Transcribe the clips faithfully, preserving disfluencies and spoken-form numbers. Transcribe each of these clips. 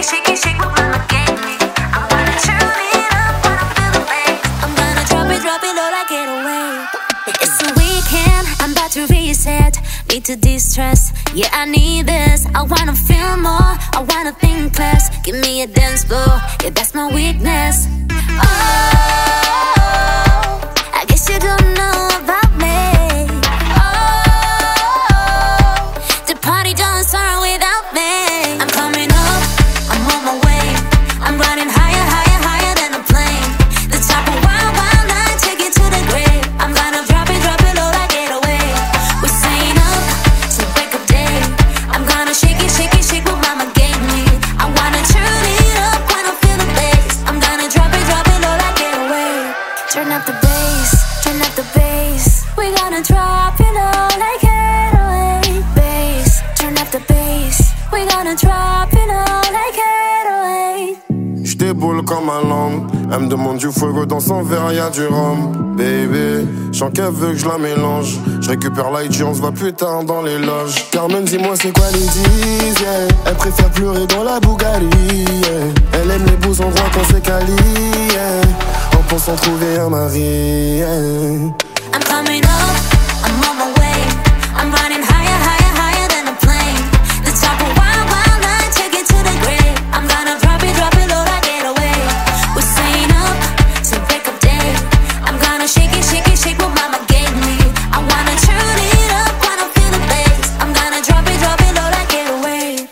it, shake it, shake what mama gave me. I wanna turn it up when I feel the bass. I'm gonna drop it, drop it low like it away. It's the weekend, I'm about to reset. Need to de-stress, yeah I need this. I wanna feel more, I wanna think less. Give me a dance floor, yeah that's my weakness. Oh, I guess you don't know about me. Oh, the party don't start without me. I'm coming up, I'm on my way. I'm running higher, higher, higher than a plane. The top of wild, wild night, take it to the grave. I'm gonna drop it, drop it low like it away. We're staying up till break of day. I'm gonna shake it, shake it, shake what mama gave me. I wanna turn it up when I feel the bass. I'm gonna drop it, drop it low like it away. Turn up the bass, turn up the bass. We gonna drop it low like it away. Bass, turn up the bass. We gonna drop it low like it away. J'déboule comme un langue. Elle me demande du fuego dans son verre, y'a du rhum. Baby, j'sens qu'elle veut que je la mélange. J'récupère l'I G, on se voit plus tard dans les loges. Carmen, dis-moi c'est quoi les dix, yeah. Elle préfère pleurer dans la Bugatti, yeah. Elle aime les beaux endroits quand c'est quali, yeah. En pensant trouver un mari, yeah. I'm coming up, I'm on my way. I'm running higher, higher, higher than a plane. The top of wild, wild night, take it to the grave. I'm gonna drop it, drop it low like it away. We're staying up till break of day. I'm gonna shake it, shake it, shake what mama gave me. I wanna turn it up when I feel the bass. I'm gonna drop it, drop it low like it away.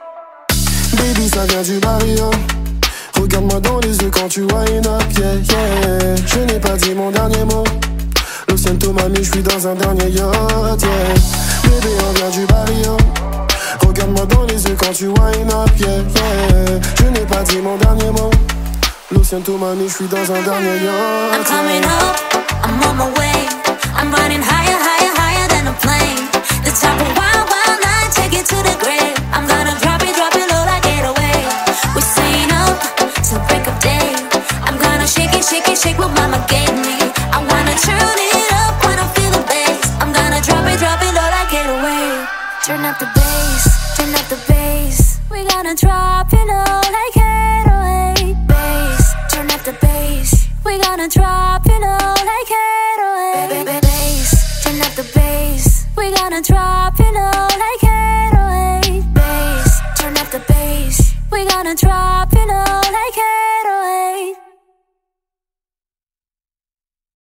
Baby, ça vient du barrio. Regarde-moi dans les yeux quand tu wind up, yeah, yeah. Je n'ai pas dit mon dernier mot. Lo siento mami, je suis dans un dernier yacht, yeah. Bébé, on vient du barrio. Regarde-moi dans les yeux quand tu wind up, yeah, yeah. Je n'ai pas dit mon dernier mot. Lo siento mami, je suis dans un dernier yacht. I'm coming up, I'm on my way. I'm running higher, higher, higher than a plane. The top of wild, wild night, take it to the grave. I'm gonna drop it, drop it low like it away. We're staying up till break of day. I'm gonna shake it, shake it, shake what mama gave me. I wanna turn it up when I feel the bass. I'm gonna drop it, drop it low like it away. Turn up the bass, turn up the bass. We gonna drop it low like it away. Bass, turn up the bass. We gonna drop it low like it away. Bass, turn up the bass. We gonna drop it low like it away. Bass, turn up the bass. We gonna drop it low like it away.